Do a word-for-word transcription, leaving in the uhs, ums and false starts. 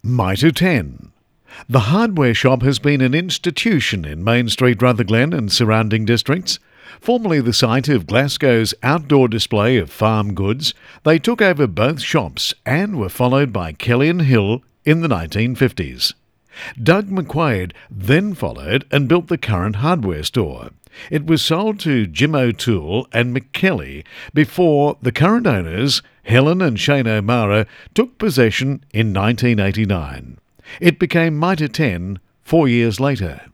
Mitre ten. The hardware shop has been an institution in Main Street, Rutherglen and surrounding districts. Formerly the site of Glasgow's outdoor display of farm goods, they took over both shops and were followed by Kelly and Hill in the nineteen fifties. Doug McQuaid then followed and built the current hardware store. It was sold to Jim O'Toole and McKelly before the current owners, Helen and Shane O'Mara, took possession in nineteen eighty-nine. It became Mitre ten four years later.